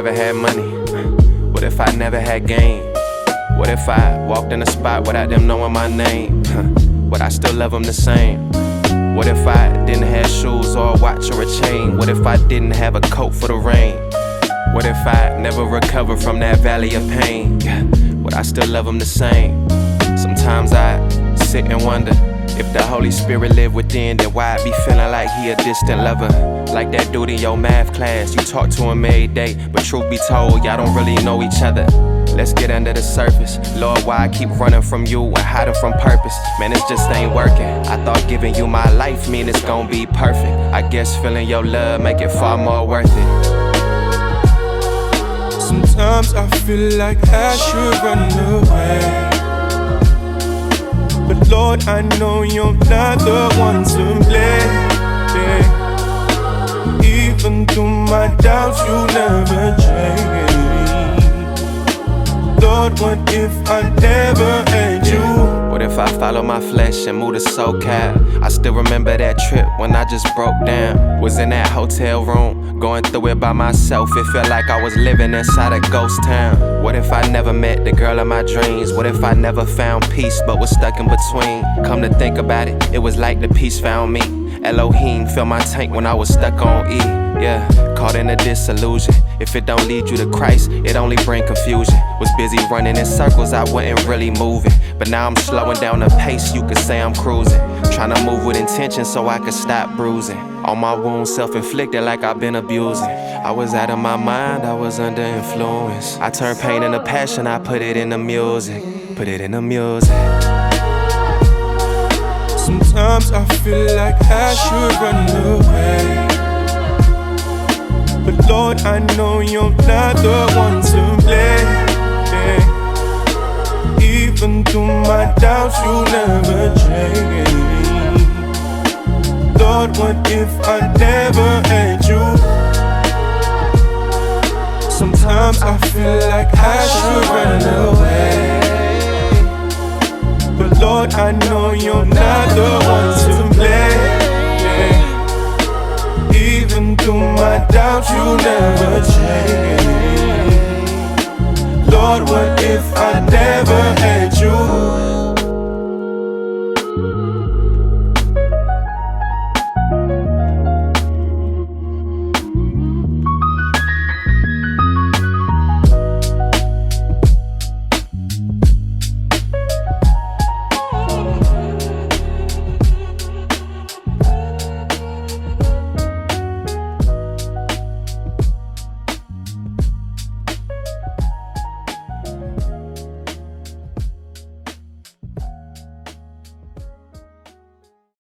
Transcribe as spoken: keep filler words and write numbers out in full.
never had money? What if I never had game? What if I walked in a spot without them knowing my name? Would I still love them the same? What if I didn't have shoes or a watch or a chain? What if I didn't have a coat for the rain? What if I never recovered from that valley of pain? Would I still love them the same? Sometimes I sit and wonder, if the Holy Spirit lived within, then why I be feeling like he a distant lover? Like that dude in your math class, you talk to him every day, but truth be told, y'all don't really know each other. Let's get under the surface. Lord, why I keep running from you and hiding from purpose? Man, it just ain't working. I thought giving you my life mean it's gon' be perfect. I guess feeling your love make it far more worth it. Sometimes I feel like I should run away, but Lord, I know you're not the one to blame. Even through my doubts, you never change. Lord, what if I never had you? What if I follow my flesh and move to SoCal? I still remember that trip when I just broke down. Was in that hotel room, going through it by myself. It felt like I was living inside a ghost town. What if I never met the girl of my dreams? What if I never found peace but was stuck in between? Come to think about it, it was like the peace found me. Elohim filled my tank when I was stuck on E. Yeah, caught in a disillusion. If it don't lead you to Christ, it only bring confusion. Was busy running in circles, I wasn't really moving. But now I'm slowing down the pace, you could say I'm cruising. Trying to move with intention so I could stop bruising. All my wounds self-inflicted like I've been abusing. I was out of my mind, I was under influence. I turned pain into passion, I put it in the music. Put it in the music. Sometimes I feel like I should run away, but Lord, I know you're not the one to blame. Even through my doubts, you never change. Lord, what if I never had you? Sometimes I feel like I should run away, but Lord, I know you're not the one to blame. Even through my doubts, you never change. Lord, what if I never